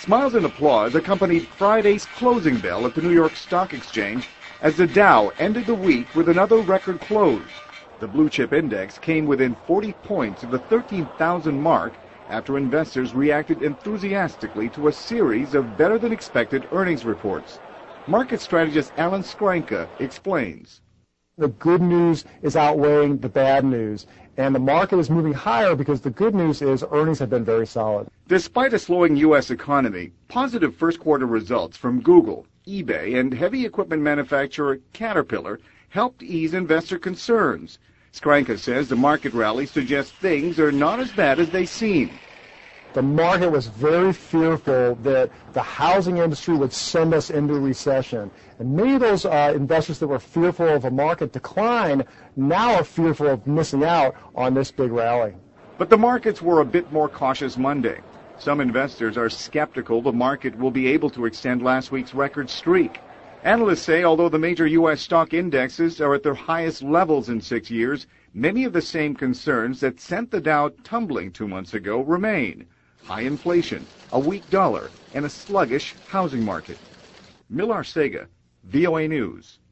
Smiles and applause accompanied Friday's closing bell at the New York Stock Exchange as the Dow ended the week with another record close. The blue chip index came within 40 points of the 13,000 mark after investors reacted enthusiastically to a series of better-than-expected earnings reports. Market strategist Alan Skranka explains. The good news is outweighing the bad news, and the market is moving higher because the good news is earnings have been very solid. Despite a slowing U.S. economy, positive first-quarter results from Google, eBay, and heavy equipment manufacturer Caterpillar helped ease investor concerns. Skranka says the market rally suggests things are not as bad as they seem. The market was very fearful that the housing industry would send us into a recession. And many of those investors that were fearful of a market decline now are fearful of missing out on this big rally. But the markets were a bit more cautious Monday. Some investors are skeptical the market will be able to extend last week's record streak. Analysts say although the major U.S. stock indexes are at their highest levels in 6 years, many of the same concerns that sent the Dow tumbling 2 months ago remain. High inflation, a weak dollar, and a sluggish housing market. Millar Sega, VOA News.